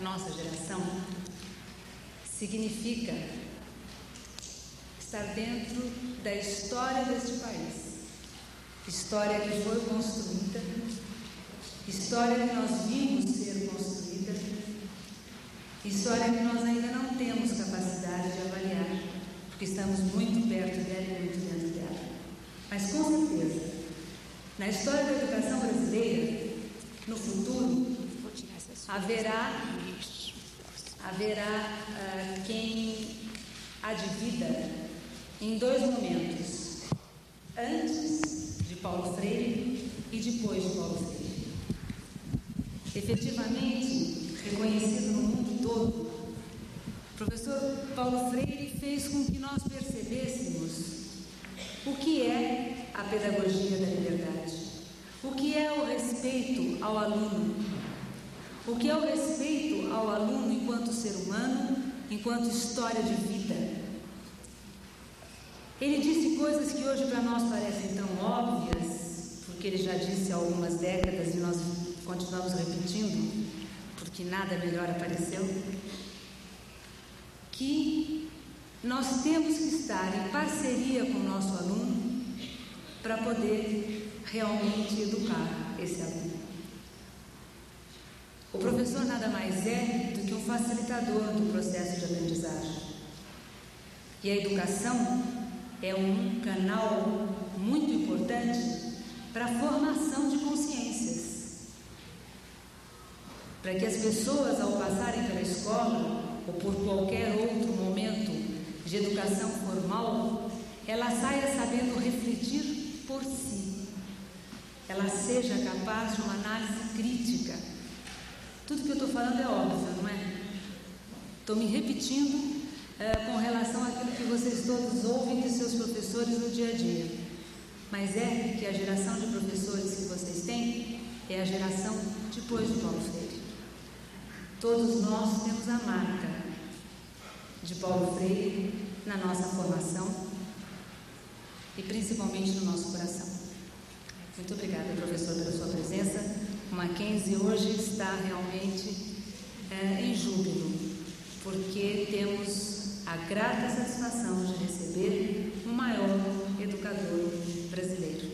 da nossa geração significa estar dentro da história deste país. História que foi construída, história que nós vimos ser construída, história que nós ainda não temos capacidade de avaliar, porque estamos muito perto dela e muito dentro dela. Mas, com certeza, na história da educação brasileira, no futuro, haverá quem a divida em dois momentos: antes de Paulo Freire e depois de Paulo Freire. Efetivamente, reconhecido no mundo todo, o professor Paulo Freire fez com que nós percebêssemos o que é a pedagogia da liberdade, o que é o respeito ao aluno, o que é o respeito ao aluno enquanto ser humano, enquanto história de vida. Ele disse coisas que hoje para nós parecem tão óbvias, porque ele já disse há algumas décadas e nós continuamos repetindo, porque nada melhor apareceu, que nós temos que estar em parceria com o nosso aluno para poder realmente educar esse aluno. O professor nada mais é do que um facilitador do processo de aprendizagem. E a educação é um canal muito importante para a formação de consciências. Para que as pessoas, ao passarem pela escola ou por qualquer outro momento de educação formal, ela saia sabendo refletir por si. Ela seja capaz de uma análise crítica. Tudo que eu estou falando é óbvio, não é? Estou me repetindo com relação àquilo que vocês todos ouvem de seus professores no dia a dia. Mas é que a geração de professores que vocês têm é a geração depois de Paulo Freire. Todos nós temos a marca de Paulo Freire na nossa formação e principalmente no nosso coração. Muito obrigada, professor, pela sua presença. O Mackenzie hoje está realmente em júbilo, porque temos a grata satisfação de receber o maior educador brasileiro.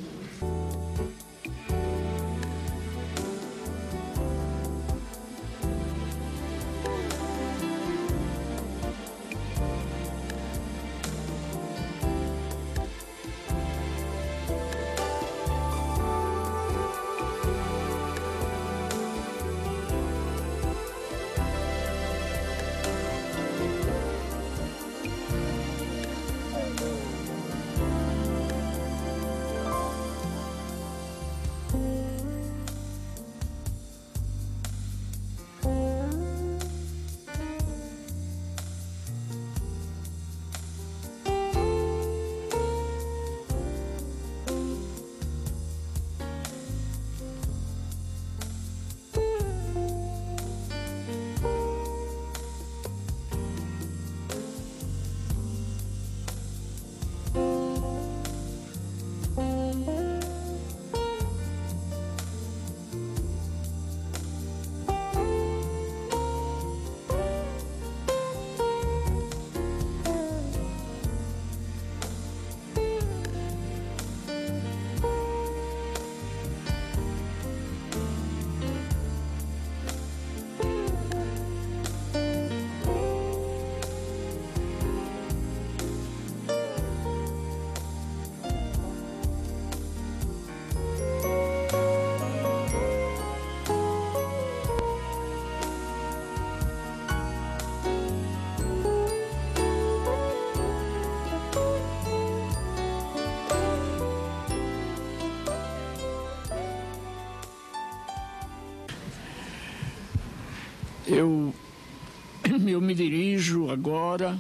Eu me dirijo agora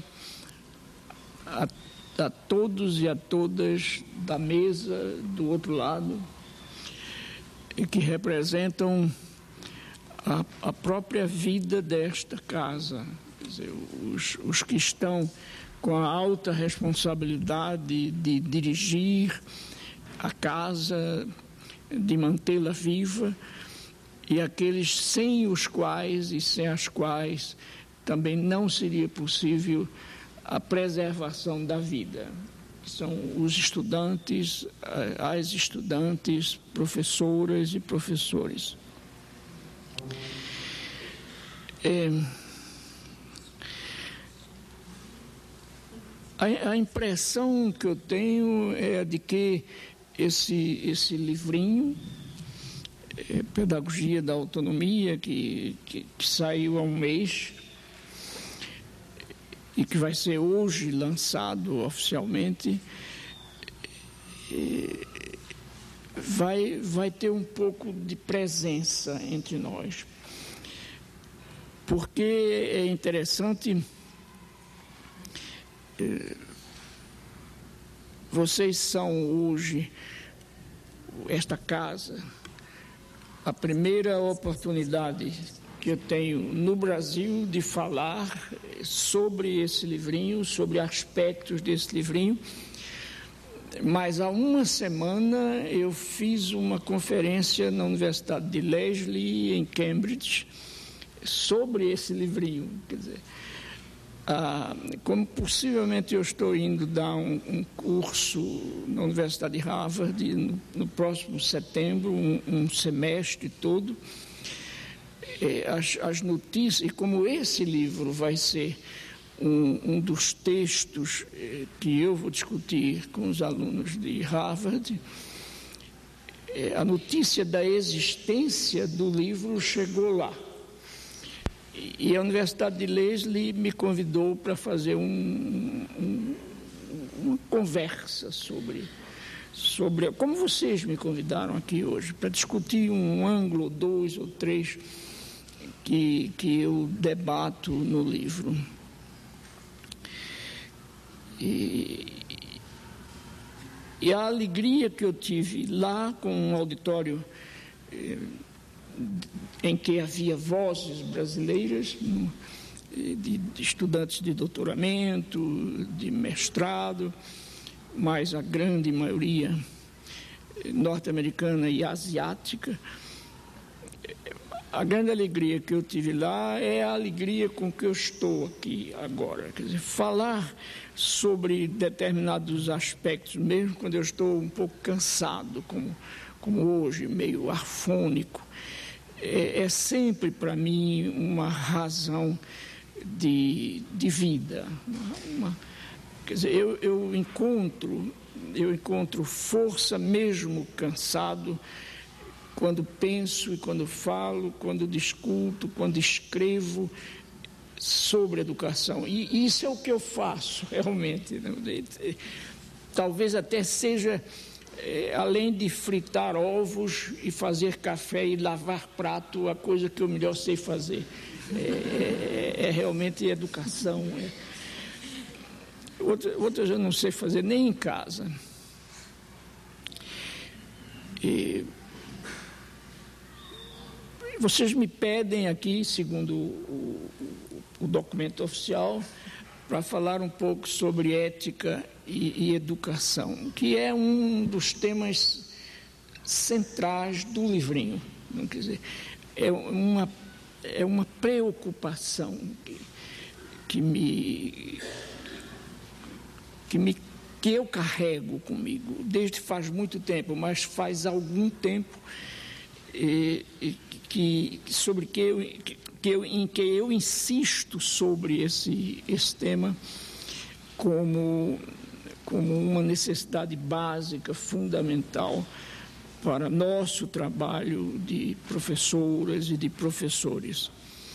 a todos e a todas da mesa do outro lado, que representam a própria vida desta casa. Quer dizer, os que estão com a alta responsabilidade de dirigir a casa, de mantê-la viva, e aqueles sem os quais e sem as quais também não seria possível a preservação da vida. São os estudantes, as estudantes, professoras e professores. A impressão que eu tenho é de que esse livrinho, Pedagogia da Autonomia, que saiu há um mês e que vai ser hoje lançado oficialmente, vai ter um pouco de presença entre nós. Porque é interessante, vocês são hoje, esta casa, a primeira oportunidade que eu tenho no Brasil de falar sobre esse livrinho, sobre aspectos desse livrinho. Mas há uma semana eu fiz uma conferência na Universidade de Lesley, em Cambridge, sobre esse livrinho. Quer dizer, como possivelmente eu estou indo dar um curso na Universidade de Harvard no próximo setembro, um semestre todo, as notícias, e como esse livro vai ser um dos textos que eu vou discutir com os alunos de Harvard, a notícia da existência do livro chegou lá. E a Universidade de Lesley me convidou para fazer uma conversa sobre, como vocês me convidaram aqui hoje, para discutir um ângulo, 2 ou 3, que eu debato no livro. E a alegria que eu tive lá com um auditório em que havia vozes brasileiras, de estudantes de doutoramento, de mestrado, mas a grande maioria norte-americana e asiática. A grande alegria que eu tive lá é a alegria com que eu estou aqui agora. Quer dizer, falar sobre determinados aspectos, mesmo quando eu estou um pouco cansado, como hoje, meio afônico, é sempre para mim uma razão de vida. Quer dizer, eu encontro força mesmo cansado quando penso e quando falo, quando discuto, quando escrevo sobre educação. E isso é o que eu faço realmente. Talvez até seja, além de fritar ovos e fazer café e lavar prato, a coisa que eu melhor sei fazer. É realmente educação. Outras eu não sei fazer nem em casa. Vocês me pedem aqui, segundo o documento oficial, para falar um pouco sobre ética e educação, que é um dos temas centrais do livrinho. Quer dizer, é uma preocupação que eu carrego comigo desde faz muito tempo, mas faz algum tempo em que eu insisto sobre esse tema como uma necessidade básica, fundamental para nosso trabalho de professoras e de professores.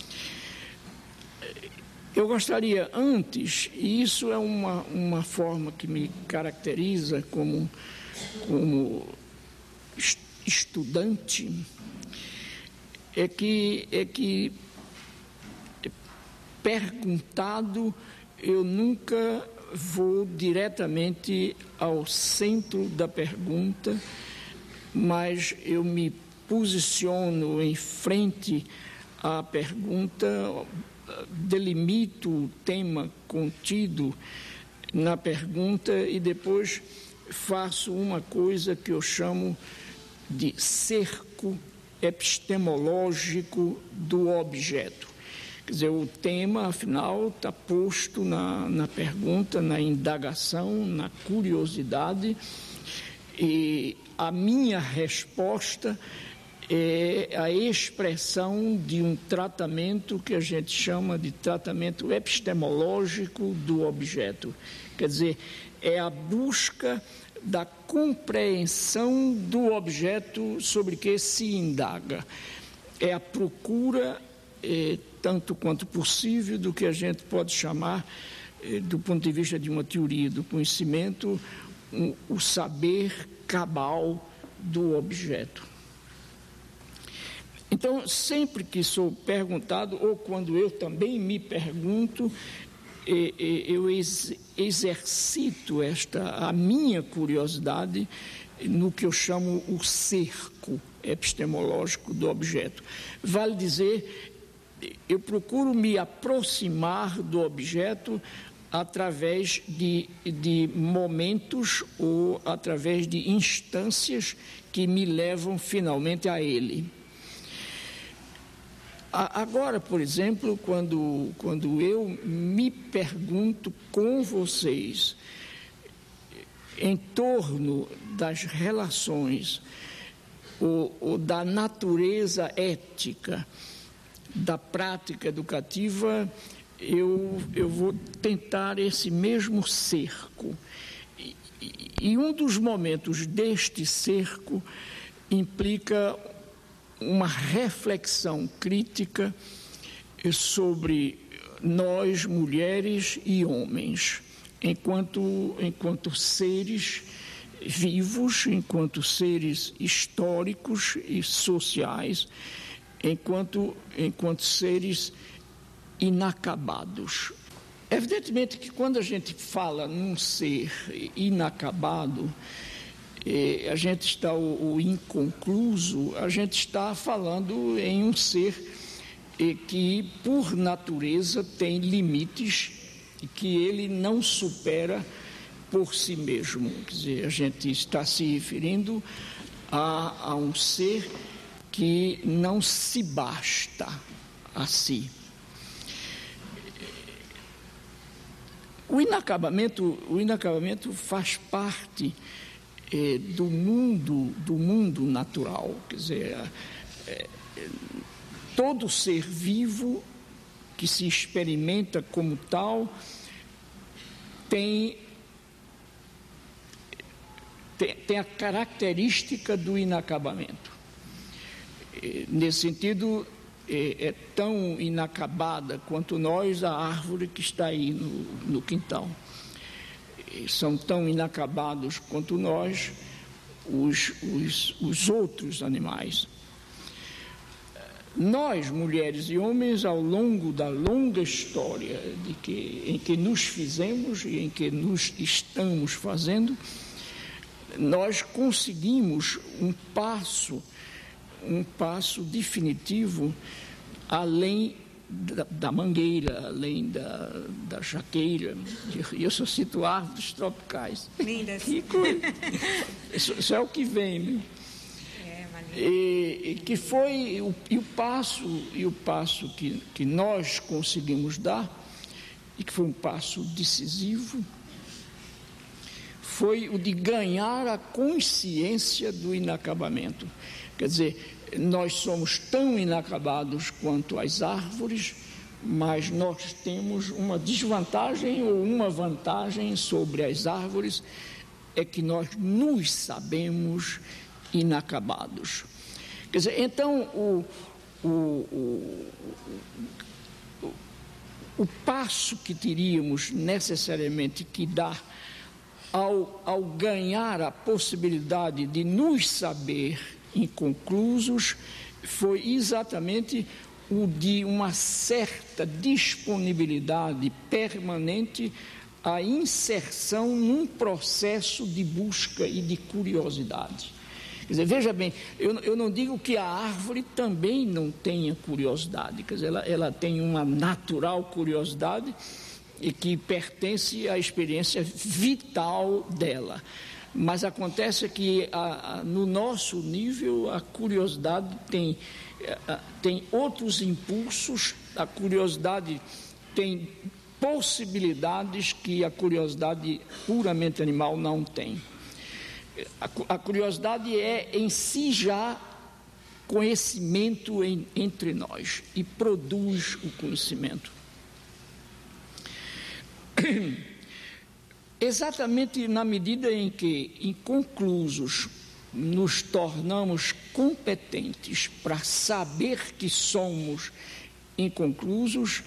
Eu gostaria antes, e isso é uma forma que me caracteriza como estudante, é que perguntado, eu nunca vou diretamente ao centro da pergunta, mas eu me posiciono em frente à pergunta, delimito o tema contido na pergunta e depois faço uma coisa que eu chamo de cerco epistemológico do objeto. Quer dizer, o tema, afinal, está posto na pergunta, na indagação, na curiosidade, e a minha resposta é a expressão de um tratamento que a gente chama de tratamento epistemológico do objeto. Quer dizer, é a busca da compreensão do objeto sobre que se indaga. É a procura, tanto quanto possível, do que a gente pode chamar, do ponto de vista de uma teoria do conhecimento, o saber cabal do objeto. Então, sempre que sou perguntado, ou quando eu também me pergunto, eu exercito a minha curiosidade no que eu chamo o cerco epistemológico do objeto. Vale dizer, eu procuro me aproximar do objeto através de momentos ou através de instâncias que me levam finalmente a ele. Agora, por exemplo, quando eu me pergunto com vocês em torno das relações ou da natureza ética da prática educativa, eu vou tentar esse mesmo cerco. E um dos momentos deste cerco implica uma reflexão crítica sobre nós, mulheres e homens, enquanto seres vivos, enquanto seres históricos e sociais, enquanto seres inacabados. Evidentemente que quando a gente fala num ser inacabado, a gente está o inconcluso, a gente está falando em um ser que, por natureza, tem limites e que ele não supera por si mesmo. Quer dizer, a gente está se referindo a um ser que não se basta a si. O inacabamento faz parte do mundo natural. Quer dizer, todo ser vivo que se experimenta como tal tem a característica do inacabamento. Nesse sentido, é tão inacabada quanto nós a árvore que está aí no quintal. São tão inacabados quanto nós os outros animais. Nós, mulheres e homens, ao longo da longa história em que nos fizemos e em que nos estamos fazendo, nós conseguimos um passo definitivo além da mangueira, além da jaqueira. Eu só cito árvores tropicais. Lindas. Isso é o que vem, né? Que foi o passo que nós conseguimos dar, e que foi um passo decisivo, foi o de ganhar a consciência do inacabamento. Quer dizer, nós somos tão inacabados quanto as árvores, mas nós temos uma desvantagem ou uma vantagem sobre as árvores, é que nós nos sabemos inacabados. Quer dizer, então, o passo que teríamos necessariamente que dar ao ganhar a possibilidade de nos saber inconclusos foi exatamente o de uma certa disponibilidade permanente à inserção num processo de busca e de curiosidade. Quer dizer, veja bem, eu não digo que a árvore também não tenha curiosidade, quer dizer, ela tem uma natural curiosidade e que pertence à experiência vital dela. mas acontece que no nosso nível a curiosidade tem outros impulsos, a curiosidade tem possibilidades que a curiosidade puramente animal não tem. A curiosidade é em si já conhecimento entre nós e produz o conhecimento. Exatamente na medida em que, inconclusos, nos tornamos competentes para saber que somos inconclusos,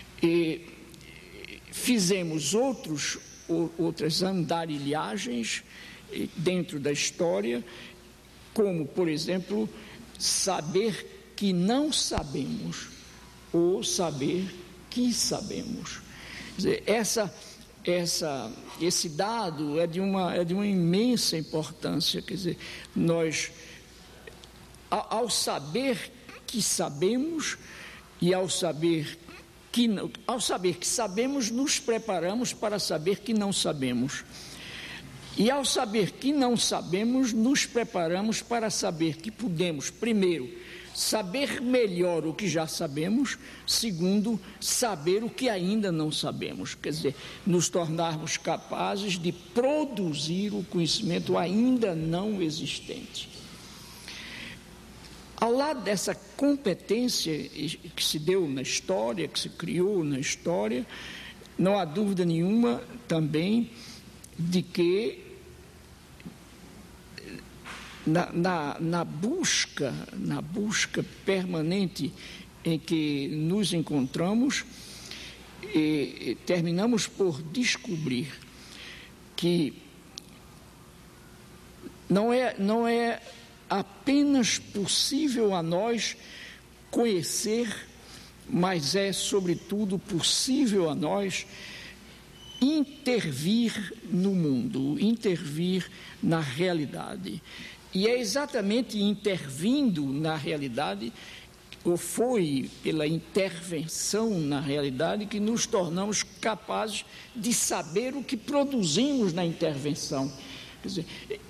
fizemos outras andarilhagens dentro da história, como, por exemplo, saber que não sabemos ou saber que sabemos. Quer dizer, esse dado é de uma imensa importância. Quer dizer, nós, ao saber que sabemos e ao saber que sabemos, nos preparamos para saber que não sabemos. E ao saber que não sabemos, nos preparamos para saber que podemos, primeiro, saber melhor o que já sabemos, segundo, saber o que ainda não sabemos. Quer dizer, nos tornarmos capazes de produzir o conhecimento ainda não existente. Ao lado dessa competência que se deu na história, que se criou na história, não há dúvida nenhuma também de que na busca permanente em que nos encontramos, terminamos por descobrir que não é apenas possível a nós conhecer, mas é, sobretudo, possível a nós intervir no mundo, intervir na realidade. E é exatamente intervindo na realidade, ou foi pela intervenção na realidade, que nos tornamos capazes de saber o que produzimos na intervenção. Quer dizer,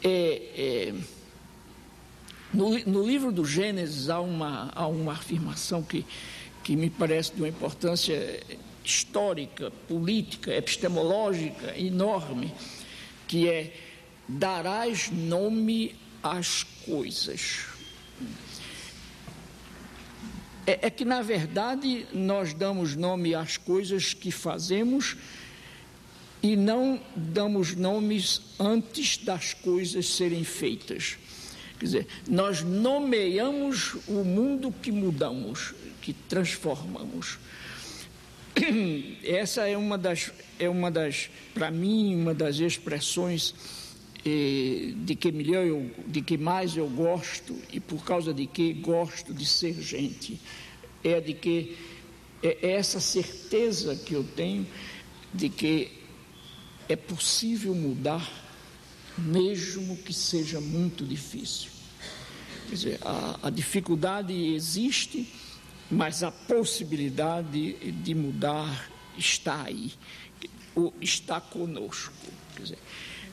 no livro do Gênesis há uma afirmação que me parece de uma importância histórica, política, epistemológica enorme, que é: darás nome às coisas. É que, na verdade, nós damos nome às coisas que fazemos e não damos nomes antes das coisas serem feitas. Quer dizer, nós nomeamos o mundo que mudamos, que transformamos. Essa é uma das, para mim, uma das expressões de que mais eu gosto, e por causa de que gosto de ser gente. É essa certeza que eu tenho de que é possível mudar, mesmo que seja muito difícil. Quer dizer, a dificuldade existe, mas a possibilidade de mudar está aí, está conosco. Quer dizer,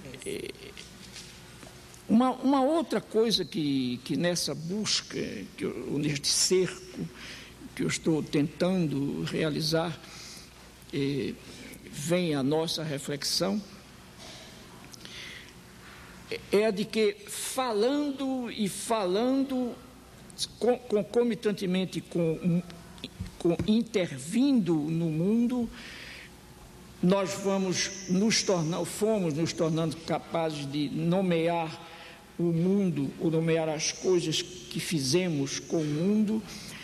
uma outra coisa que nessa busca, neste cerco que eu estou tentando realizar, vem a nossa reflexão, é a de que, falando concomitantemente com intervindo no mundo, nós fomos nos tornando capazes de nomear o mundo, ou nomear as coisas que fizemos com o mundo,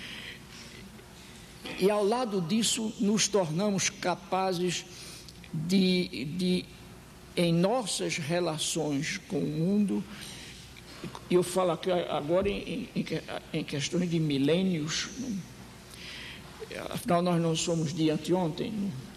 e ao lado disso nos tornamos capazes de em nossas relações com o mundo, eu falo aqui agora em questões de milênios, afinal nós não somos de anteontem,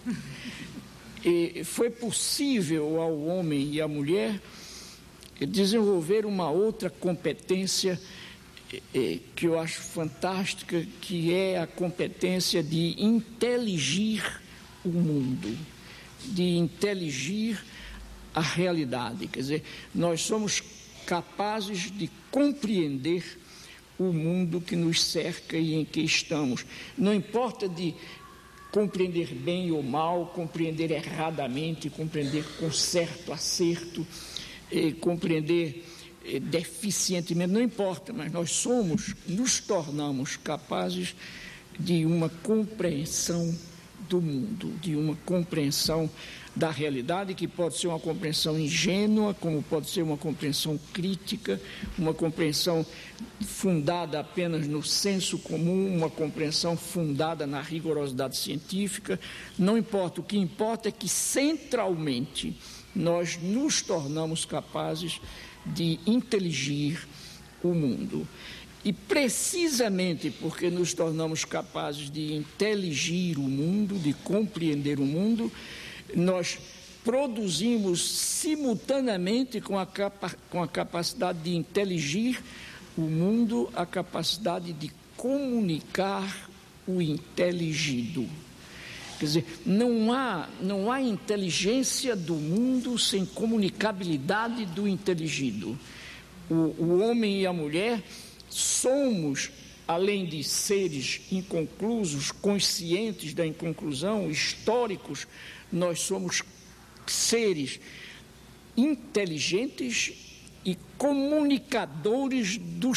e foi possível ao homem e à mulher desenvolver uma outra competência que eu acho fantástica, que é a competência de inteligir o mundo, de inteligir a realidade. Quer dizer, nós somos capazes de compreender o mundo que nos cerca e em que estamos. Não importa de compreender bem ou mal, compreender erradamente, compreender com certo acerto, compreender deficientemente, não importa, mas nós nos tornamos capazes de uma compreensão do mundo, de uma compreensão da realidade, que pode ser uma compreensão ingênua, como pode ser uma compreensão crítica, uma compreensão fundada apenas no senso comum, uma compreensão fundada na rigorosidade científica. Não importa, o que importa é que centralmente nós nos tornamos capazes de inteligir o mundo. E precisamente porque nos tornamos capazes de inteligir o mundo, de compreender o mundo, nós produzimos simultaneamente com a capacidade de inteligir o mundo, a capacidade de comunicar o inteligido. Quer dizer, não há inteligência do mundo sem comunicabilidade do inteligido. O homem e a mulher somos, além de seres inconclusos, conscientes da inconclusão, históricos, nós somos seres inteligentes e comunicadores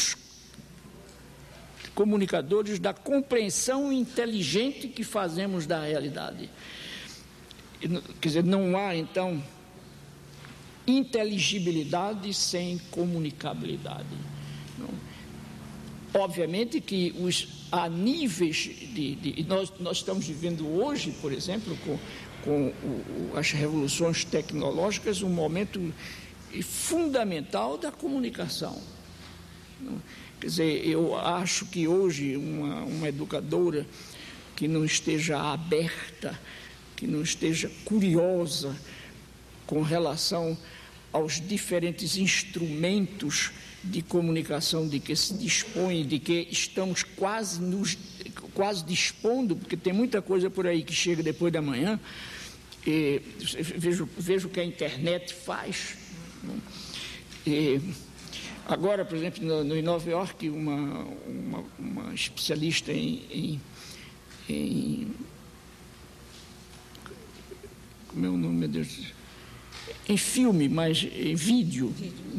da compreensão inteligente que fazemos da realidade. Quer dizer, não há, então, inteligibilidade sem comunicabilidade. Não. Obviamente que há níveis nós estamos vivendo hoje, por exemplo, com as revoluções tecnológicas, um momento fundamental da comunicação. Não. Quer dizer, eu acho que hoje uma educadora que não esteja aberta, que não esteja curiosa com relação aos diferentes instrumentos de comunicação de que se dispõe, de que estamos quase dispondo, porque tem muita coisa por aí que chega depois da manhã, vejo o que a internet faz. Agora, por exemplo, em Nova York, uma especialista em como é o nome, meu Deus? Em filme, mas em vídeo.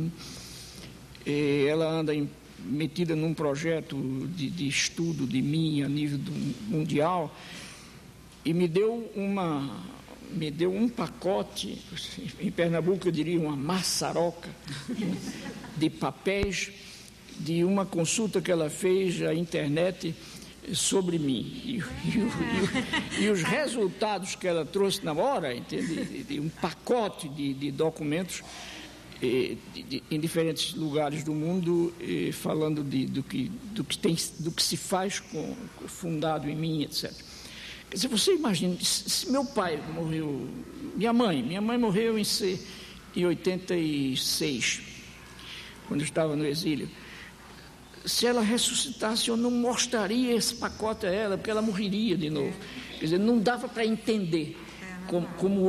Ela anda metida num projeto de estudo de mim a nível mundial e me deu um pacote, em Pernambuco eu diria uma maçaroca, de papéis de uma consulta que ela fez à internet sobre mim. E os resultados que ela trouxe na hora, entende? De um pacote de documentos em diferentes lugares do mundo, falando do que se faz fundado em mim, etc. Quer dizer, você imagina, se meu pai morreu, minha mãe morreu em 86, quando eu estava no exílio. Se ela ressuscitasse, eu não mostraria esse pacote a ela, porque ela morreria de novo. Quer dizer, não dava para entender como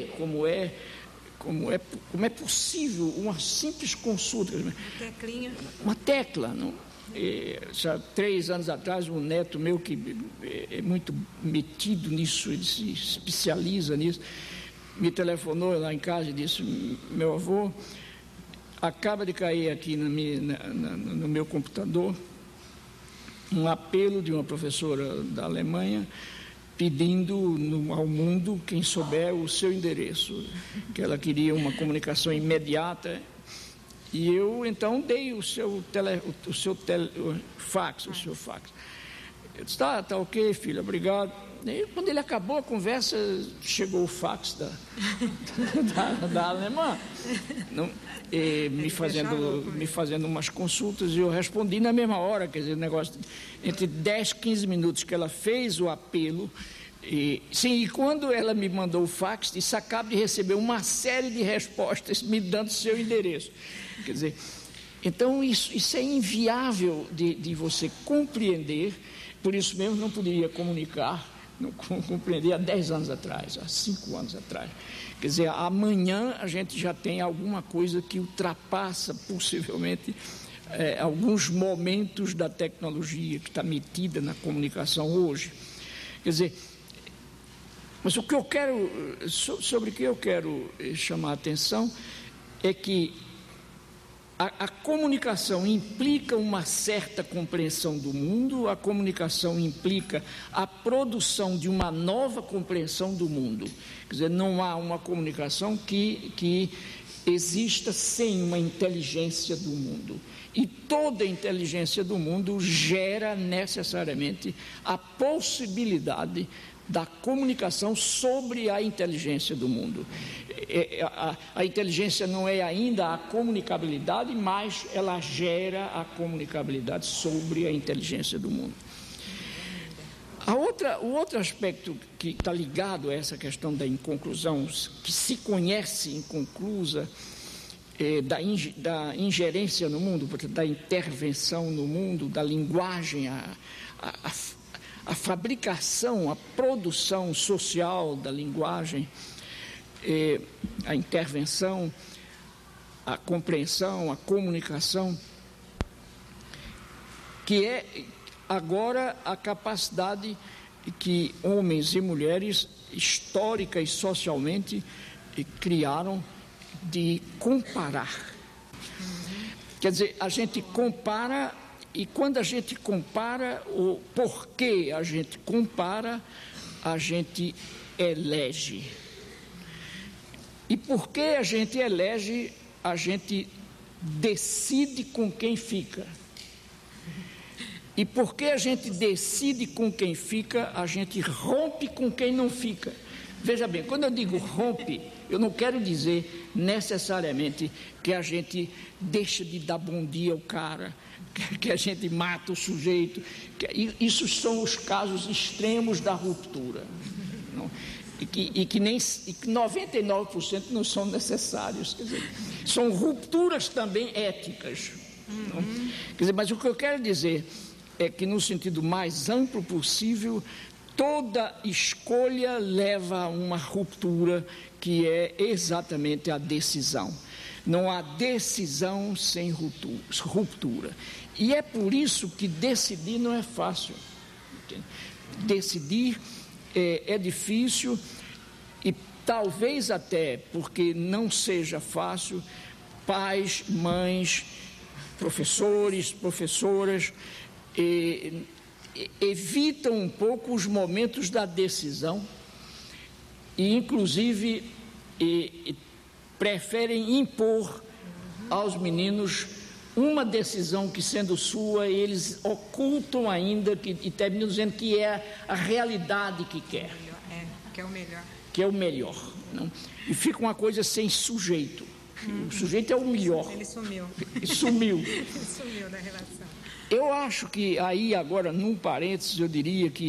é possível uma simples consulta. Uma tecla, não? Já 3 anos atrás, um neto meu que é muito metido nisso, ele se especializa nisso, me telefonou lá em casa e disse: meu avô, acaba de cair aqui no meu computador um apelo de uma professora da Alemanha pedindo ao mundo, quem souber, o seu endereço, que ela queria uma comunicação imediata. E eu, então, dei o seu fax. Eu disse: tá ok, filho, obrigado. E quando ele acabou a conversa, chegou o fax da alemã, me fazendo umas consultas, e eu respondi na mesma hora. Quer dizer, o negócio, entre 10 e 15 minutos que ela fez o apelo, e quando ela me mandou o fax, disse: acaba de receber uma série de respostas me dando seu endereço. Quer dizer, então isso é inviável de você compreender. Por isso mesmo não poderia compreender há 10 anos atrás, há 5 anos atrás. Quer dizer, amanhã a gente já tem alguma coisa que ultrapassa, possivelmente, alguns momentos da tecnologia que está metida na comunicação hoje. Quer dizer, mas sobre o que eu quero chamar a atenção é que a comunicação implica uma certa compreensão do mundo, a comunicação implica a produção de uma nova compreensão do mundo. Quer dizer, não há uma comunicação que exista sem uma inteligência do mundo. E toda inteligência do mundo gera necessariamente a possibilidade da comunicação sobre a inteligência do mundo. A inteligência não é ainda a comunicabilidade, mas ela gera a comunicabilidade sobre a inteligência do mundo. O outro aspecto que está ligado a essa questão da inconclusão, que se conhece inconclusa, da ingerência no mundo, da intervenção no mundo, da linguagem, a fabricação, a produção social da linguagem, a intervenção, a compreensão, a comunicação, que é agora a capacidade que homens e mulheres, histórica e socialmente, criaram de comparar. Quer dizer, a gente compara, e quando a gente compara, o porquê a gente compara, a gente elege. E porque a gente elege, a gente decide com quem fica. E porque a gente decide com quem fica, a gente rompe com quem não fica. Veja bem, quando eu digo rompe, eu não quero dizer necessariamente que a gente deixa de dar bom dia ao cara, que a gente mata o sujeito. Isso são os casos extremos da ruptura. Não? E que 99% não são necessários. Quer dizer, são rupturas também éticas. Não? Quer dizer, mas o que eu quero dizer é que, no sentido mais amplo possível, toda escolha leva a uma ruptura, que é exatamente a decisão. Não há decisão sem ruptura. E é por isso que decidir não é fácil. Decidir é difícil, e talvez até porque não seja fácil, pais, mães, professores, professoras, evitam um pouco os momentos da decisão e, inclusive, preferem impor aos meninos uma decisão que, sendo sua, eles ocultam ainda e terminam dizendo que é a realidade que quer. Que é o melhor. Que é o melhor. Não? E fica uma coisa sem sujeito. O sujeito é o melhor. Ele sumiu. Sumiu. Ele sumiu da relação. Eu acho que aí, agora, num parênteses, eu diria que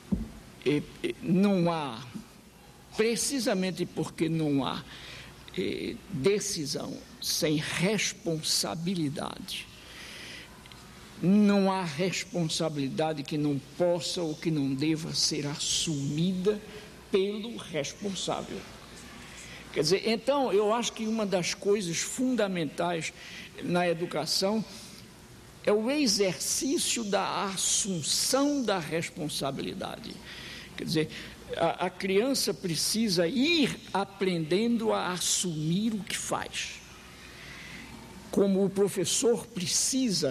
não há, precisamente porque não há decisão sem responsabilidade, não há responsabilidade que não possa ou que não deva ser assumida pelo responsável. Quer dizer, então, eu acho que uma das coisas fundamentais na educação é o exercício da assunção da responsabilidade. Quer dizer, a criança precisa ir aprendendo a assumir o que faz. Como o professor precisa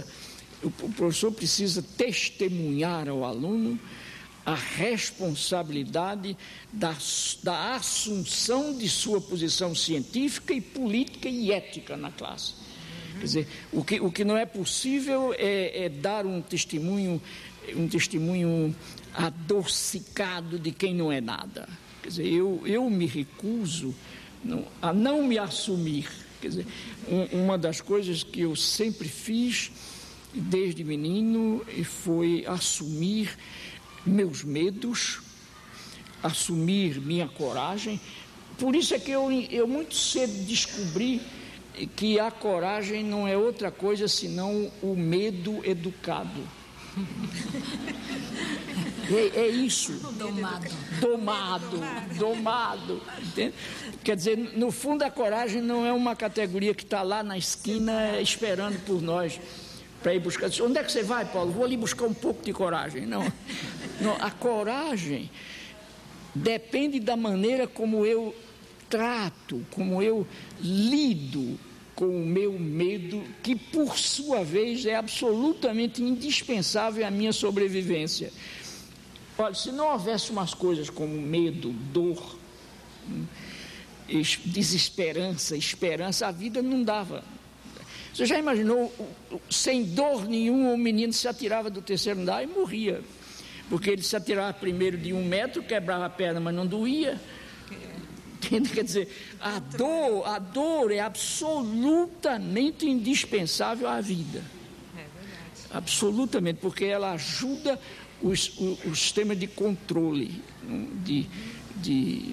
testemunhar ao aluno a responsabilidade da assunção de sua posição científica e política e ética na classe. Quer dizer, o que não é possível é dar um testemunho adocicado de quem não é nada. Quer dizer, eu me recuso a não me assumir. Quer dizer, uma das coisas que eu sempre fiz desde menino foi assumir meus medos, assumir minha coragem. Por isso é que eu muito cedo descobri que a coragem não é outra coisa senão o medo educado. É isso. Domado. Entende? Quer dizer, no fundo, a coragem não é uma categoria que está lá na esquina esperando por nós para ir buscar. Onde é que você vai, Paulo? Vou ali buscar um pouco de coragem. Não, a coragem depende da maneira como eu trato, como eu lido com o meu medo, que por sua vez é absolutamente indispensável à minha sobrevivência. Olha, se não houvesse umas coisas como medo, dor, desesperança, esperança, a vida não dava. Você já imaginou, sem dor nenhuma, o menino se atirava do terceiro andar e morria, porque ele se atirava primeiro de 1 metro, quebrava a perna, mas não doía. Quer dizer, a dor é absolutamente indispensável à vida. É verdade. Absolutamente, porque ela ajuda o sistema de controle, de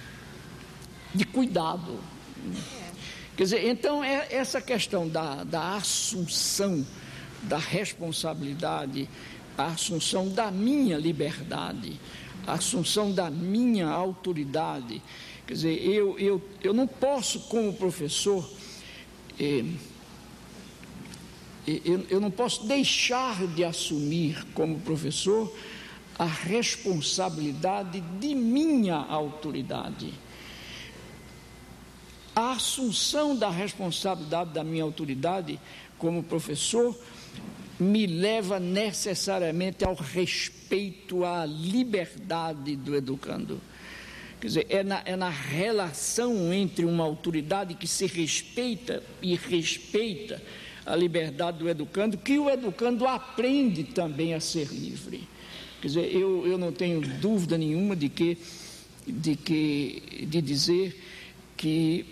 cuidado. Quer dizer, então, essa questão da assunção da responsabilidade, a assunção da minha liberdade, a assunção da minha autoridade. Quer dizer, eu não posso, como professor, eu não posso deixar de assumir, como professor, a responsabilidade de minha autoridade. A assunção da responsabilidade da minha autoridade, como professor, me leva necessariamente ao respeito à liberdade do educando. Quer dizer, é na relação entre uma autoridade que se respeita e respeita a liberdade do educando que o educando aprende também a ser livre. Quer dizer, eu não tenho dúvida nenhuma de dizer que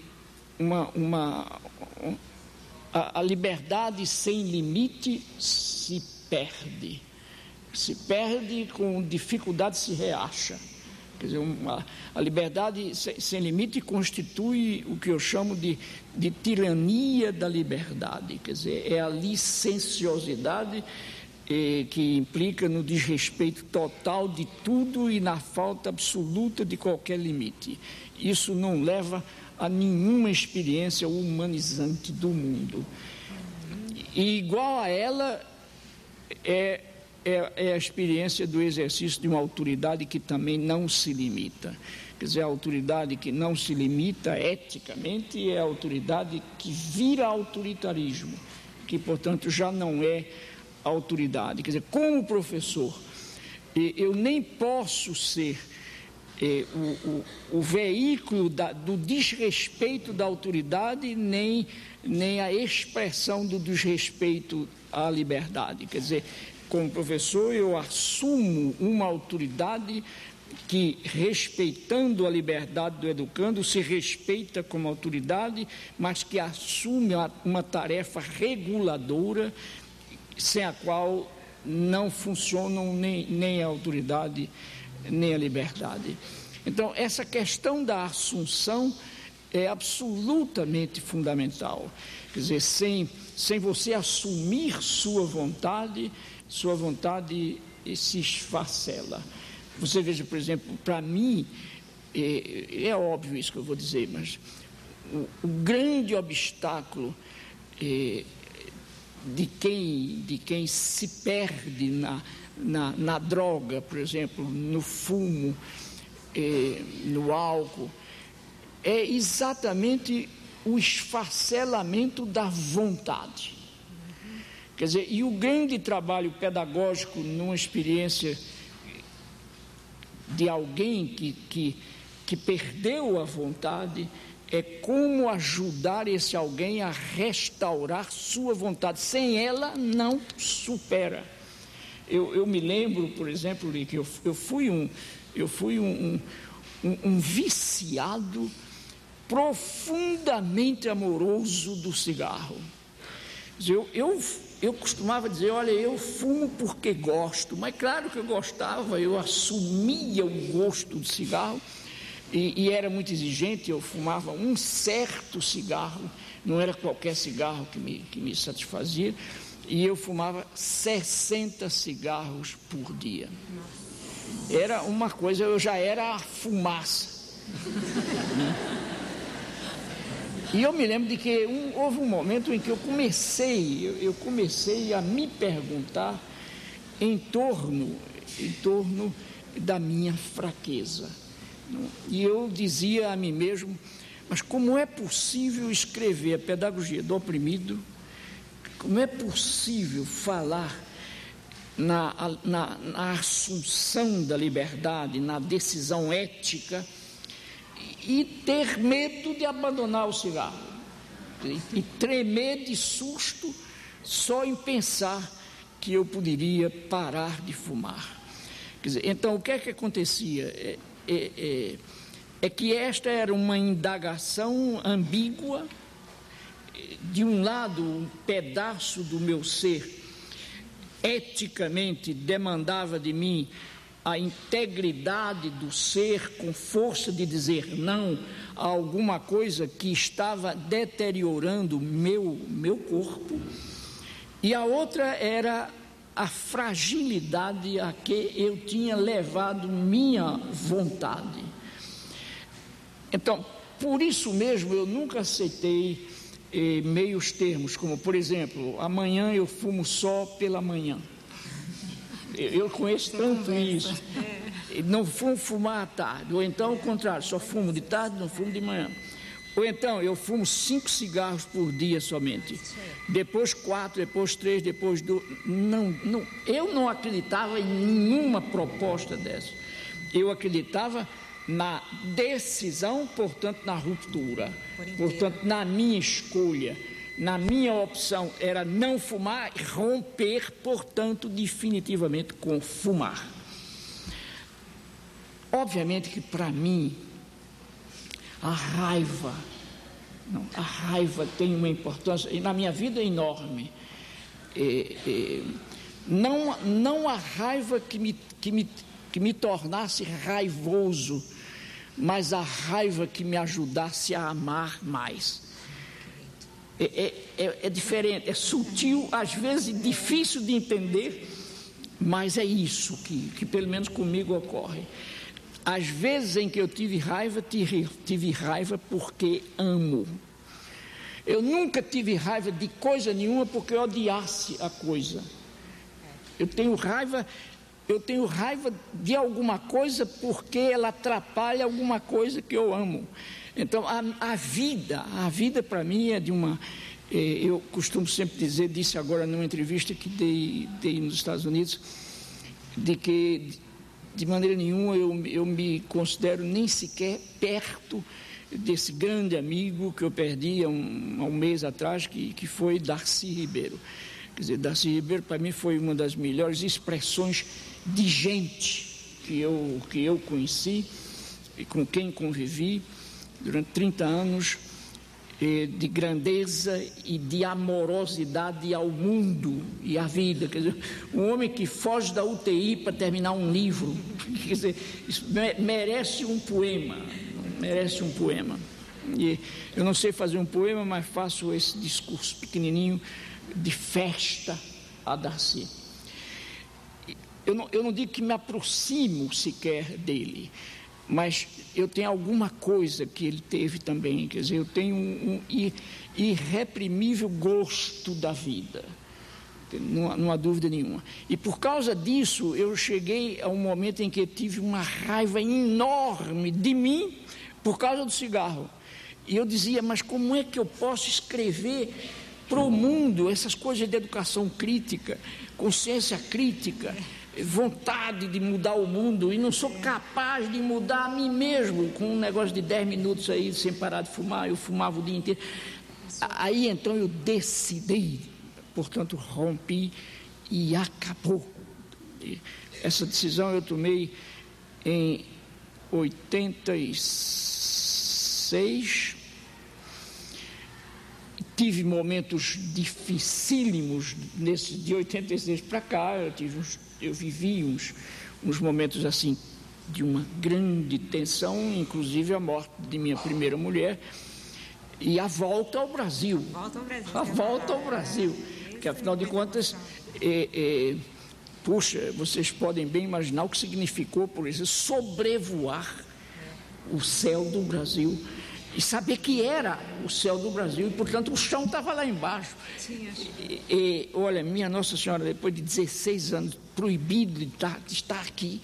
a liberdade sem limite se perde. Se perde, com dificuldade se reacha. Quer dizer, a liberdade sem limite constitui o que eu chamo de tirania da liberdade. Quer dizer, é a licenciosidade que implica no desrespeito total de tudo e na falta absoluta de qualquer limite. Isso não leva a nenhuma experiência humanizante do mundo. E igual a ela é a experiência do exercício de uma autoridade que também não se limita. Quer dizer, a autoridade que não se limita eticamente é a autoridade que vira autoritarismo, que, portanto, já não é autoridade. Quer dizer, como professor, eu nem posso ser o veículo do desrespeito da autoridade, nem a expressão do desrespeito à liberdade. Quer dizer, como professor, eu assumo uma autoridade que, respeitando a liberdade do educando, se respeita como autoridade, mas que assume uma tarefa reguladora, sem a qual não funcionam nem a autoridade, nem a liberdade. Então, essa questão da assunção é absolutamente fundamental. Quer dizer, sem você assumir sua vontade se esfacela. Você veja, por exemplo, para mim, é óbvio isso que eu vou dizer, mas o grande obstáculo de quem se perde na droga, por exemplo, no fumo, no álcool, é exatamente o esfacelamento da vontade. Quer dizer, e o grande trabalho pedagógico numa experiência de alguém que perdeu a vontade é como ajudar esse alguém a restaurar sua vontade. Sem ela, não supera. Eu me lembro, por exemplo, que eu fui um viciado profundamente amoroso do cigarro. Eu costumava dizer, olha, eu fumo porque gosto, mas claro que eu gostava, eu assumia o gosto do cigarro e era muito exigente. Eu fumava um certo cigarro, não era qualquer cigarro que me satisfazia, e eu fumava 60 cigarros por dia. era uma coisa, eu já era a fumaça. E eu me lembro de que houve um momento em que eu comecei a me perguntar em torno da minha fraqueza. E eu dizia a mim mesmo, mas como é possível escrever a pedagogia do oprimido? Como é possível falar na assunção da liberdade, na decisão ética, e ter medo de abandonar o cigarro, e tremer de susto só em pensar que eu poderia parar de fumar? Quer dizer, então, o que é que acontecia? É que esta era uma indagação ambígua. De um lado, um pedaço do meu ser eticamente demandava de mim a integridade do ser, com força de dizer não a alguma coisa que estava deteriorando meu corpo, e a outra era a fragilidade a que eu tinha levado minha vontade. Então, por isso mesmo, eu nunca aceitei meios termos, como, por exemplo, amanhã eu fumo só pela manhã. Eu conheço tanto isso. Não fumo fumar à tarde, ou então o contrário, só fumo de tarde, não fumo de manhã. Ou então eu fumo 5 cigarros por dia somente, depois 4, depois 3, depois 2. Eu não acreditava em nenhuma proposta dessa. Eu acreditava na decisão, portanto na ruptura, portanto na minha escolha, na minha opção era não fumar e romper, portanto, definitivamente com fumar. Obviamente que para mim a raiva tem uma importância, e na minha vida é enorme. Não a raiva que me tornasse raivoso, mas a raiva que me ajudasse a amar mais. É diferente, é sutil, às vezes difícil de entender, mas é isso que pelo menos comigo ocorre. Às vezes em que eu tive raiva porque amo. Eu nunca tive raiva de coisa nenhuma porque eu odiasse a coisa. Eu tenho raiva de alguma coisa porque ela atrapalha alguma coisa que eu amo. Então, a vida para mim é de uma... eu costumo sempre dizer, disse agora numa entrevista que dei nos Estados Unidos, de que de maneira nenhuma eu me considero nem sequer perto desse grande amigo que eu perdi há um mês atrás, que foi Darcy Ribeiro. Quer dizer, Darcy Ribeiro para mim foi uma das melhores expressões de gente que eu conheci e com quem convivi durante 30 anos, de grandeza e de amorosidade ao mundo e à vida. Quer dizer, um homem que foge da UTI para terminar um livro, quer dizer, isso merece um poema, E eu não sei fazer um poema, mas faço esse discurso pequenininho de festa a Darcy. Eu não digo que me aproximo sequer dele, mas eu tenho alguma coisa que ele teve também, quer dizer, eu tenho um irreprimível gosto da vida, não há dúvida nenhuma. E por causa disso, eu cheguei a um momento em que eu tive uma raiva enorme de mim por causa do cigarro. E eu dizia, mas como é que eu posso escrever para o mundo essas coisas de educação crítica, consciência crítica, vontade de mudar o mundo, e não sou capaz de mudar a mim mesmo com um negócio de 10 minutos aí sem parar de fumar? Eu fumava o dia inteiro. Aí então eu decidi, portanto rompi e acabou. Essa decisão eu tomei em 86. Tive momentos dificílimos de 86 para cá. Eu vivi uns momentos assim de uma grande tensão, inclusive a morte de minha primeira mulher e a volta ao Brasil. A volta ao Brasil, que afinal de contas, Puxa, vocês podem bem imaginar o que significou, por exemplo, sobrevoar o céu do Brasil e saber que era o céu do Brasil e, portanto, o chão estava lá embaixo. Olha, minha Nossa Senhora, depois de 16 anos, proibido de estar aqui,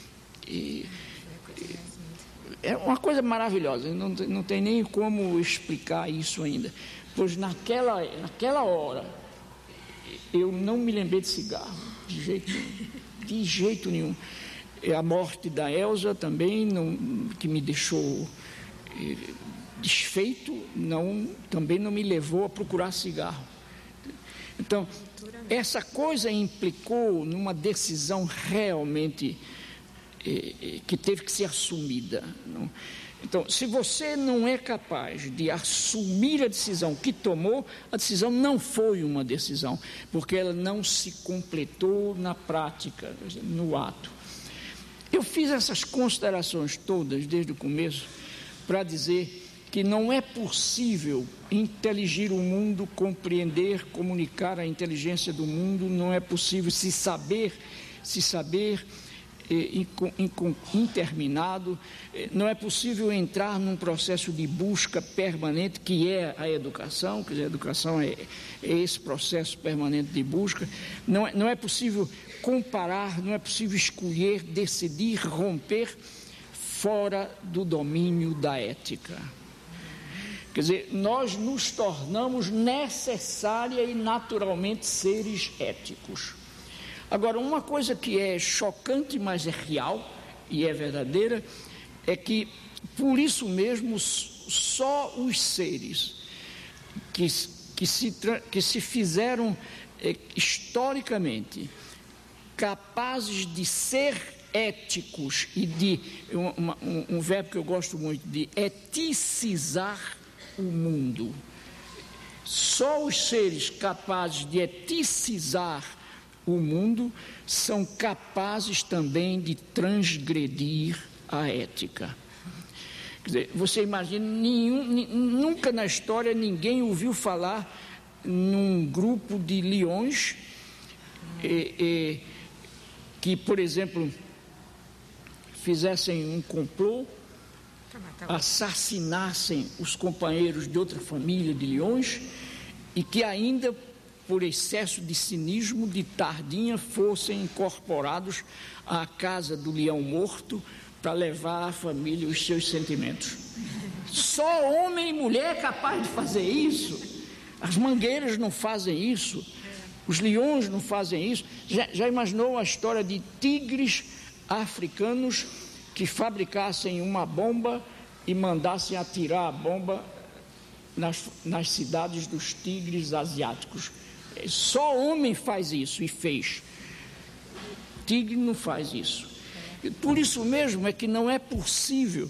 é uma coisa maravilhosa, não tem nem como explicar isso ainda, pois naquela hora eu não me lembrei de cigarro, de jeito nenhum. A morte da Elza também, que me deixou desfeito, também não me levou a procurar cigarro. Então, essa coisa implicou numa decisão realmente que teve que ser assumida. Então, se você não é capaz de assumir a decisão que tomou, a decisão não foi uma decisão, porque ela não se completou na prática, no ato. Eu fiz essas considerações todas desde o começo para dizer que não é possível inteligir o mundo, compreender, comunicar a inteligência do mundo, não é possível se saber interminado, não é possível entrar num processo de busca permanente que é a educação, quer dizer, a educação é esse processo permanente de busca, não é possível comparar, não é possível escolher, decidir, romper fora do domínio da ética. Quer dizer, nós nos tornamos necessária e naturalmente seres éticos. Agora, uma coisa que é chocante, mas é real e é verdadeira, é que, por isso mesmo, só os seres que se fizeram historicamente capazes de ser éticos e de, um verbo que eu gosto muito, de eticizar o mundo. Só os seres capazes de eticizar o mundo são capazes também de transgredir a ética. Quer dizer, você imagina, nunca na história ninguém ouviu falar num grupo de leões que, por exemplo, fizessem um complô, assassinassem os companheiros de outra família de leões e que ainda, por excesso de cinismo, de tardinha, fossem incorporados à casa do leão morto para levar à família os seus sentimentos. Só homem e mulher é capaz de fazer isso. As mangueiras não fazem isso. Os leões não fazem isso. Já imaginou a história de tigres africanos que fabricassem uma bomba e mandassem atirar a bomba nas cidades dos tigres asiáticos? Só homem faz isso e fez. Tigre não faz isso. Por isso mesmo é que não é possível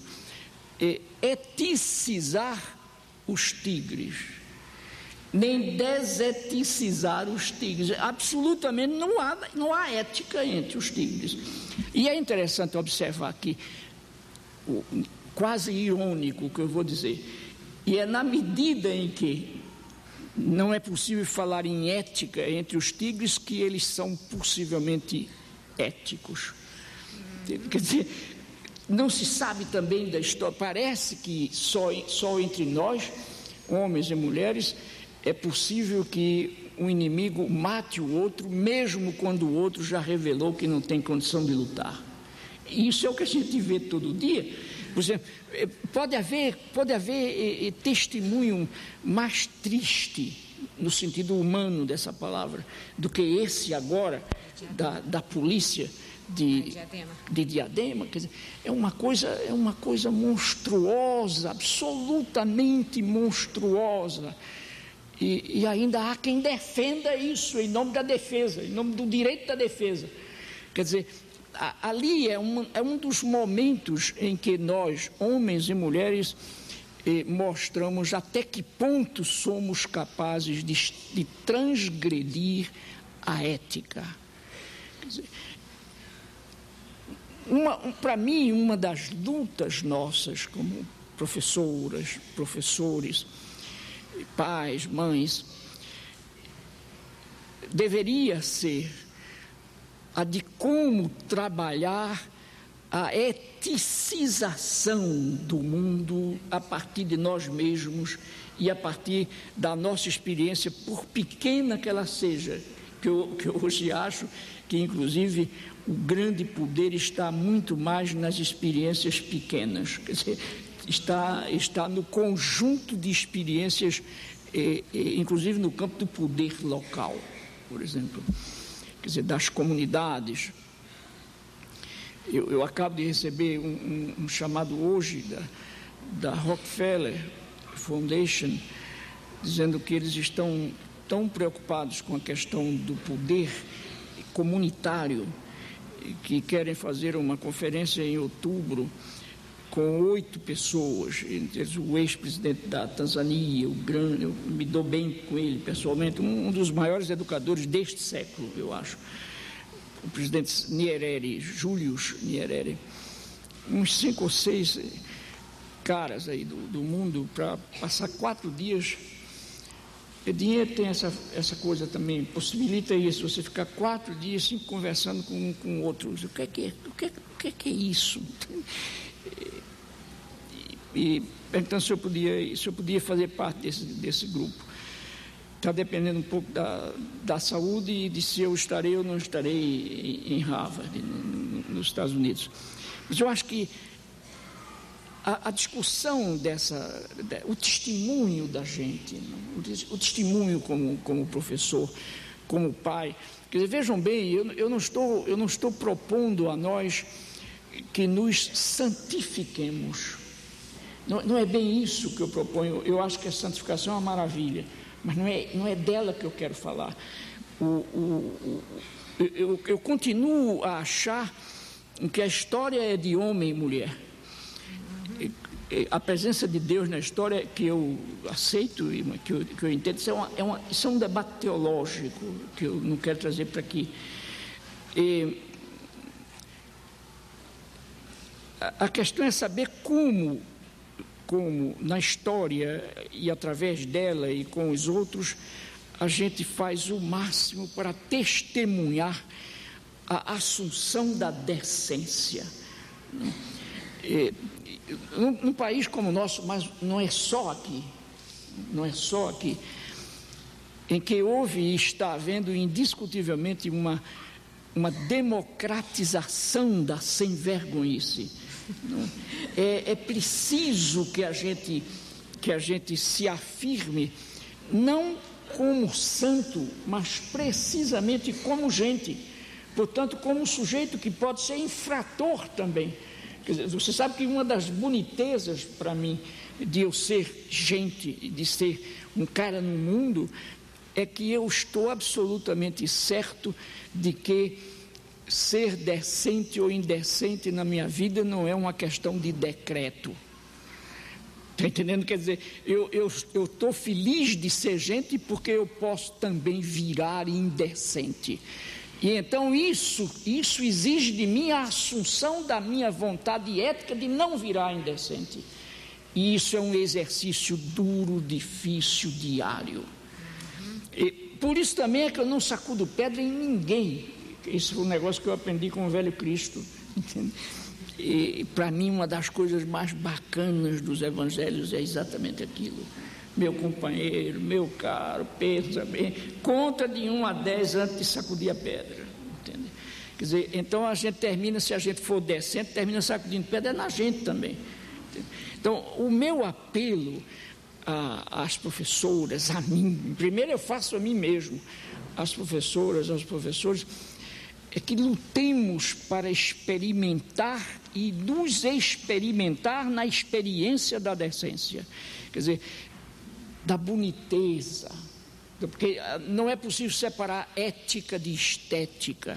eticizar os tigres, nem deseticizar os tigres. Absolutamente não há ética entre os tigres. E é interessante observar aqui, quase irônico o que eu vou dizer, e é na medida em que não é possível falar em ética entre os tigres que eles são possivelmente éticos. Quer dizer, não se sabe também da história, parece que só entre nós, homens e mulheres, é possível que um inimigo mate o outro, mesmo quando o outro já revelou que não tem condição de lutar. E isso é o que a gente vê todo dia. Por exemplo, pode haver testemunho mais triste, no sentido humano dessa palavra, do que esse agora, da polícia de Diadema. Quer dizer, é uma coisa monstruosa, absolutamente monstruosa. E ainda há quem defenda isso em nome da defesa, em nome do direito da defesa. Quer dizer, ali é um dos momentos em que nós, homens e mulheres, mostramos até que ponto somos capazes de transgredir a ética. Quer dizer, para mim, uma das lutas nossas como professoras, professores, pais, mães, deveria ser a de como trabalhar a eticização do mundo a partir de nós mesmos e a partir da nossa experiência, por pequena que ela seja, que eu hoje acho que, inclusive, o grande poder está muito mais nas experiências pequenas, quer dizer, está no conjunto de experiências, inclusive no campo do poder local, por exemplo, quer dizer, das comunidades. Eu acabo de receber um chamado hoje da Rockefeller Foundation, dizendo que eles estão tão preocupados com a questão do poder comunitário, que querem fazer uma conferência em outubro com 8 pessoas, entre eles o ex-presidente da Tanzânia, eu me dou bem com ele pessoalmente, um dos maiores educadores deste século, eu acho, o presidente Nyerere, Julius Nyerere, uns 5 ou 6 caras aí do mundo para passar 4 dias. O dinheiro tem essa coisa também, possibilita isso, você ficar 4 dias assim, conversando com outros. O que é isso? E então, se eu podia fazer parte desse grupo. Está dependendo um pouco da saúde e de se eu estarei ou não estarei em Harvard, nos Estados Unidos. Mas eu acho que a discussão o testemunho da gente, o testemunho como professor, como pai. Quer dizer, vejam bem, eu não estou propondo a nós que nos santifiquemos. Não é bem isso que eu proponho. Eu acho que a santificação é uma maravilha, mas não é dela que eu quero falar. Eu continuo a achar que a história é de homem e mulher. A presença de Deus na história, que eu aceito e que eu entendo, isso é um debate teológico que eu não quero trazer para aqui. A questão é saber como na história e através dela e com os outros, a gente faz o máximo para testemunhar a assunção da decência. Num país como o nosso, mas não é só aqui, em que houve e está havendo indiscutivelmente uma democratização da sem-vergonhice. É preciso que a gente se afirme, não como santo, mas precisamente como gente, portanto, como um sujeito que pode ser infrator também. Quer dizer, você sabe que uma das bonitezas para mim de eu ser gente, de ser um cara no mundo, é que eu estou absolutamente certo de que ser decente ou indecente na minha vida não é uma questão de decreto. Está entendendo? Quer dizer, eu estou feliz de ser gente porque eu posso também virar indecente. E então isso exige de mim a assunção da minha vontade ética de não virar indecente. E isso é um exercício duro, difícil, diário. E por isso também é que eu não sacudo pedra em ninguém. Esse foi um negócio que eu aprendi com o velho Cristo. Entende? E para mim uma das coisas mais bacanas dos evangelhos é exatamente aquilo. Meu companheiro, meu caro, pensa bem, conta de 1 a 10 antes de sacudir a pedra, entende? Quer dizer, então a gente termina, se a gente for decente, termina sacudindo pedra, é na gente também. Entende? Então, o meu apelo às professoras, a mim, primeiro eu faço a mim mesmo, às professoras, aos professores, é que lutemos para experimentar e nos experimentar na experiência da decência. Quer dizer, da boniteza, porque não é possível separar ética de estética.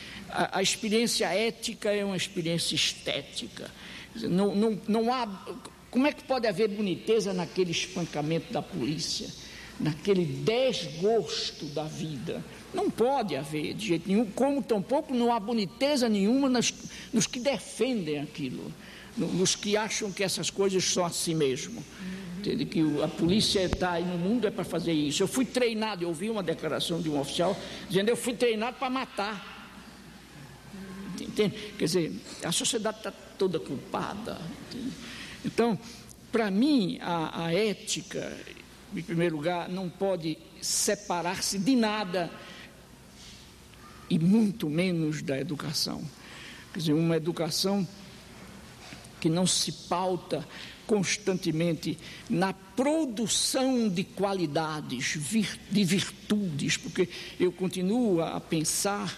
A experiência ética é uma experiência estética. Não há, como é que pode haver boniteza naquele espancamento da polícia, naquele desgosto da vida? Não pode haver de jeito nenhum, como tampouco não há boniteza nenhuma nos que defendem aquilo, nos que acham que essas coisas são assim mesmo. Entende? Que a polícia está aí no mundo é para fazer isso. Eu fui treinado, eu ouvi uma declaração de um oficial dizendo: eu fui treinado para matar. entende? Quer dizer, a sociedade está toda culpada. Entende? Então, para mim, a ética, em primeiro lugar, não pode separar-se de nada, e muito menos da educação. Quer dizer, uma educação que não se pauta constantemente na produção de qualidades, de virtudes, porque eu continuo a pensar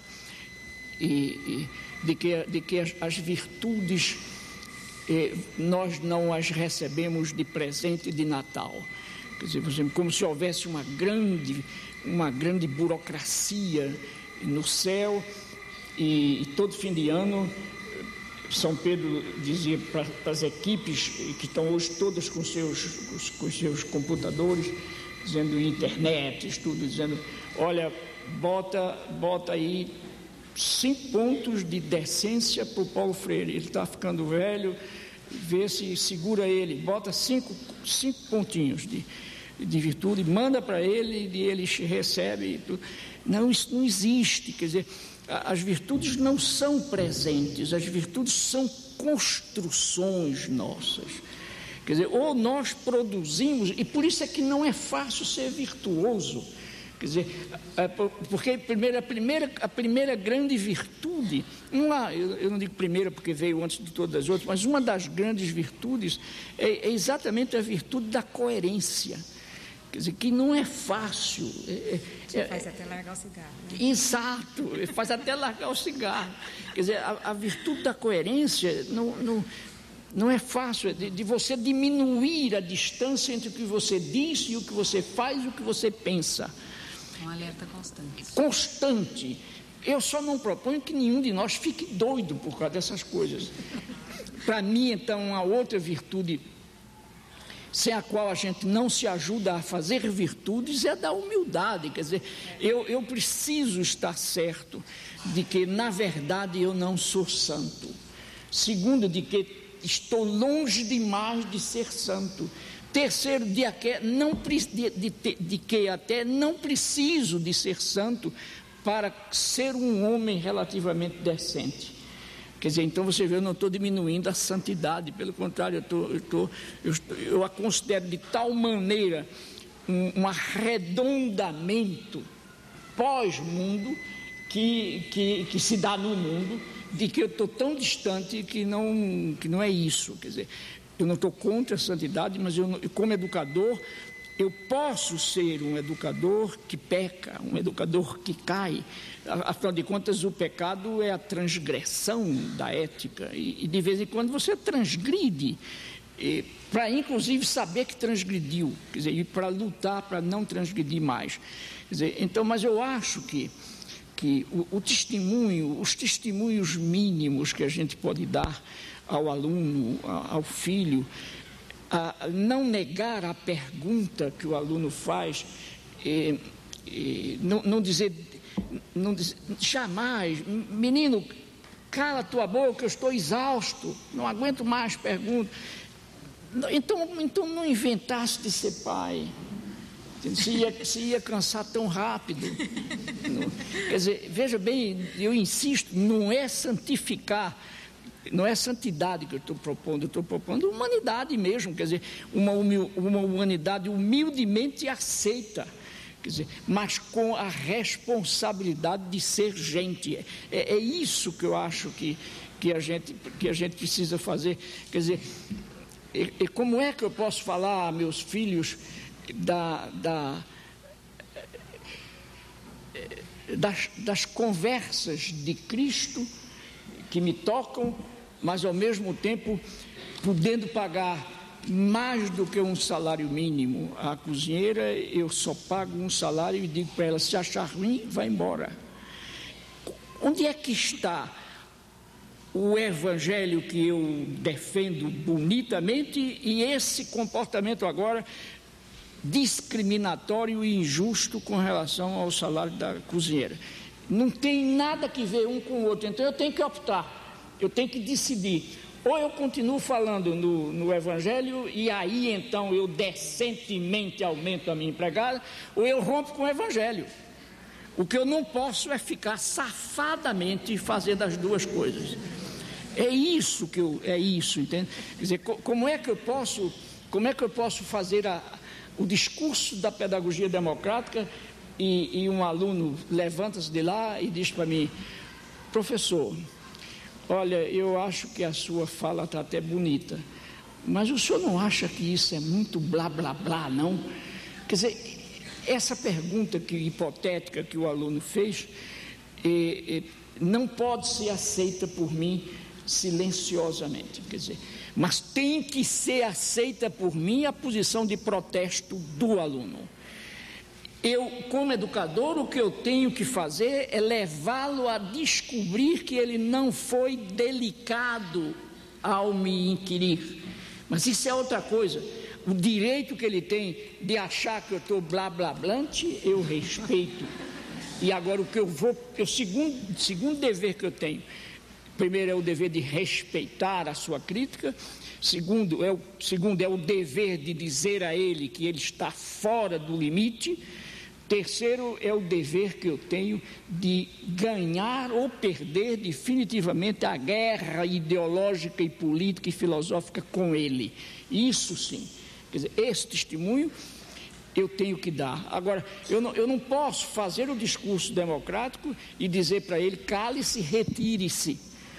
de que as virtudes nós não as recebemos de presente de Natal. Quer dizer, por exemplo, como se houvesse uma grande burocracia no céu, e todo fim de ano São Pedro dizia para as equipes que estão hoje todas com seus computadores, dizendo internet, tudo, dizendo, olha, bota aí 5 pontos de decência para o Paulo Freire, ele está ficando velho, vê se segura ele, bota 5 pontinhos de virtude, manda para ele e ele recebe. Não, isso não existe. Quer dizer, as virtudes não são presentes, as virtudes são construções nossas. Quer dizer, ou nós produzimos, e por isso é que não é fácil ser virtuoso. Quer dizer, porque a primeira grande virtude, eu não digo primeira porque veio antes de todas as outras, mas uma das grandes virtudes é exatamente a virtude da coerência. Quer dizer, que não é fácil. Faz até largar o cigarro, né? Exato, faz até largar o cigarro. Quer dizer, a virtude da coerência não é fácil, de você diminuir a distância entre o que você diz e o que você faz e o que você pensa. Um alerta constante. Constante. Eu só não proponho que nenhum de nós fique doido por causa dessas coisas. Para mim, então, uma outra virtude sem a qual a gente não se ajuda a fazer virtudes, é a da humildade. Quer dizer, eu preciso estar certo de que, na verdade, eu não sou santo. Segundo, de que estou longe demais de ser santo. Terceiro, de que até não preciso de ser santo para ser um homem relativamente decente. Quer dizer, então você vê, eu não estou diminuindo a santidade, pelo contrário, eu a considero de tal maneira um arredondamento pós-mundo que se dá no mundo, de que eu estou tão distante que não é isso. Quer dizer, eu não estou contra a santidade, mas eu como educador, eu posso ser um educador que peca, um educador que cai. Afinal de contas, o pecado é a transgressão da ética, e de vez em quando você transgride, para inclusive saber que transgrediu, quer dizer, e para lutar para não transgredir mais. Quer dizer, então, mas eu acho que os testemunhos mínimos que a gente pode dar ao aluno, ao filho, a não negar a pergunta que o aluno faz, não dizer jamais, menino, cala tua boca, eu estou exausto, não aguento mais perguntas. Então não inventasse de ser pai, se ia cansar tão rápido. Quer dizer, veja bem, eu insisto, não é santificar, não é santidade que eu estou propondo humanidade mesmo, quer dizer, uma humanidade humildemente aceita, quer dizer, mas com a responsabilidade de ser gente. É isso que eu acho que a gente precisa fazer. Quer dizer, como é que eu posso falar a meus filhos das conversas de Cristo que me tocam, mas ao mesmo tempo podendo pagar mais do que um salário mínimo? A cozinheira, eu só pago um salário e digo para ela, se achar ruim, vai embora. Onde é que está o evangelho que eu defendo bonitamente e esse comportamento agora discriminatório e injusto com relação ao salário da cozinheira? Não tem nada que ver um com o outro, então eu tenho que optar, eu tenho que decidir. Ou eu continuo falando no evangelho e aí então eu decentemente aumento a minha empregada, ou eu rompo com o evangelho. O que eu não posso é ficar safadamente fazendo as duas coisas. É isso, entende? Quer dizer, como é que eu posso fazer o discurso da pedagogia democrática e um aluno levanta-se de lá e diz para mim: professor, olha, eu acho que a sua fala está até bonita, mas o senhor não acha que isso é muito blá blá blá, não? Quer dizer, essa pergunta hipotética que o aluno fez não pode ser aceita por mim silenciosamente, quer dizer, mas tem que ser aceita por mim a posição de protesto do aluno. Eu, como educador, o que eu tenho que fazer é levá-lo a descobrir que ele não foi delicado ao me inquirir. Mas isso é outra coisa. O direito que ele tem de achar que eu estou blá blá blante, eu respeito. E agora o segundo dever que eu tenho, primeiro é o dever de respeitar a sua crítica, segundo é o dever de dizer a ele que ele está fora do limite, terceiro é o dever que eu tenho de ganhar ou perder definitivamente a guerra ideológica e política e filosófica com ele. Isso sim. Quer dizer, esse testemunho eu tenho que dar. Agora, eu não posso fazer o discurso democrático e dizer para ele: cale-se, retire-se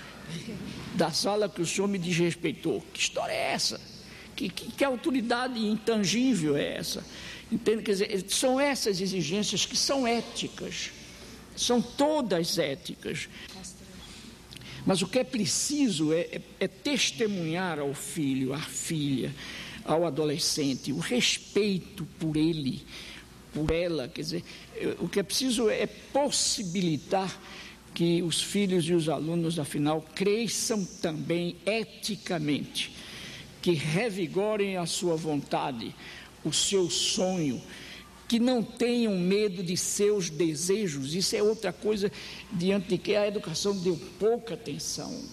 da sala que o senhor me desrespeitou. Que história é essa? Que autoridade intangível é essa? Entende? Quer dizer, são essas exigências que são éticas, são todas éticas. Mas o que é preciso é testemunhar ao filho, à filha, ao adolescente, o respeito por ele, por ela. Quer dizer, o que é preciso é possibilitar que os filhos e os alunos, afinal, cresçam também eticamente, que revigorem a sua vontade, o seu sonho, que não tenham medo de seus desejos. Isso é outra coisa diante de que a educação deu pouca atenção,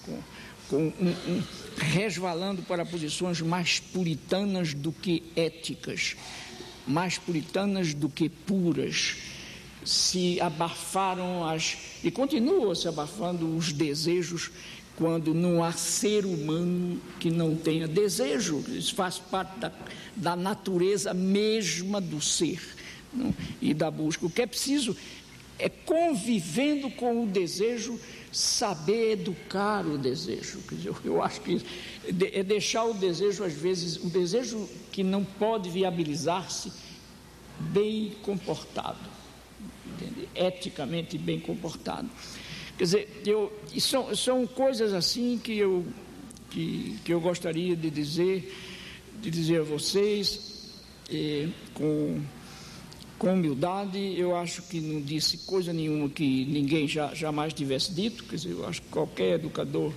resvalando para posições mais puritanas do que éticas, mais puritanas do que puras. Se abafaram e continuam se abafando os desejos, quando não há ser humano que não tenha desejo. Isso faz parte da natureza mesma do ser, não? E da busca. O que é preciso é, convivendo com o desejo, saber educar o desejo. Quer dizer, eu acho que é deixar o desejo, às vezes, um desejo que não pode viabilizar-se, bem comportado, entende? Eticamente bem comportado. Quer dizer, são coisas assim que eu gostaria de dizer a vocês com humildade. Eu acho que não disse coisa nenhuma que ninguém jamais tivesse dito. Quer dizer, eu acho que qualquer educador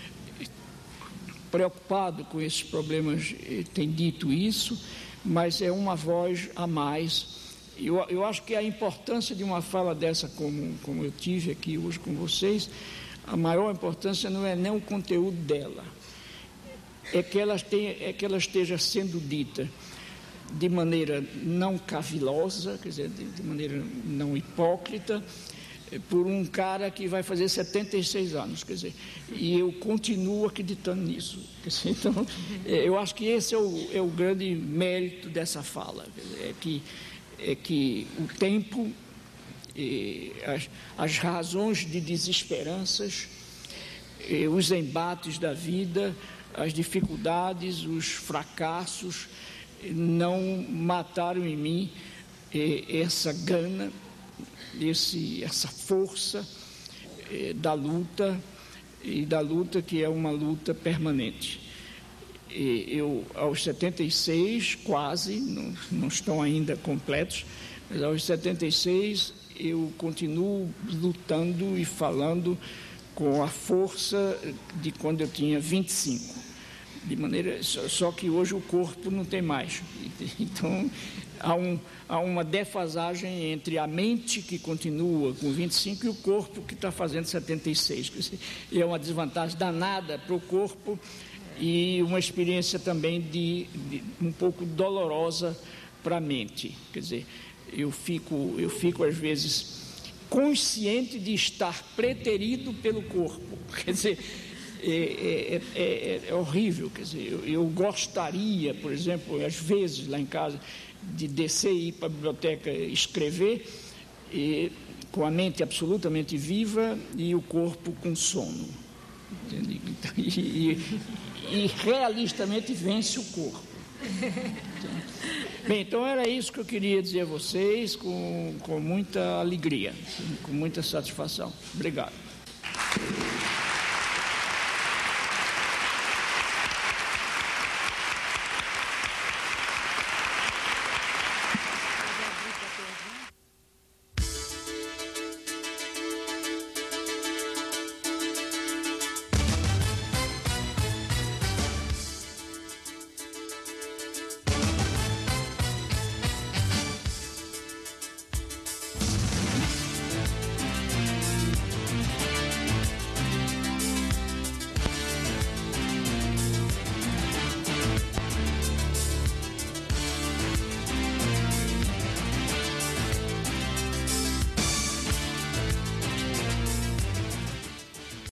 preocupado com esses problemas tem dito isso, mas é uma voz a mais. Eu acho que a importância de uma fala dessa, como eu tive aqui hoje com vocês, a maior importância não é nem o conteúdo dela, é que ela esteja sendo dita de maneira não cavilosa, quer dizer, de maneira não hipócrita, por um cara que vai fazer 76 anos, quer dizer, e eu continuo acreditando nisso. Quer dizer, então, eu acho que esse é o grande mérito dessa fala, quer dizer, é que o tempo, as razões de desesperanças, os embates da vida, as dificuldades, os fracassos, não mataram em mim essa gana, essa força da luta, e da luta que é uma luta permanente. Eu, aos 76, quase, não estão ainda completos, mas aos 76 eu continuo lutando e falando com a força de quando eu tinha 25. De maneira, só que hoje o corpo não tem mais. Então, há uma defasagem entre a mente, que continua com 25, e o corpo, que está fazendo 76. É uma desvantagem danada para o corpo e uma experiência também um pouco dolorosa para a mente. Quer dizer, eu fico às vezes consciente de estar preterido pelo corpo. Quer dizer, é horrível. Quer dizer, eu gostaria, por exemplo, às vezes lá em casa, de descer e ir para a biblioteca escrever, com a mente absolutamente viva e o corpo com sono. E realistamente vence o corpo. Bem, então era isso que eu queria dizer a vocês, com muita alegria, com muita satisfação. Obrigado.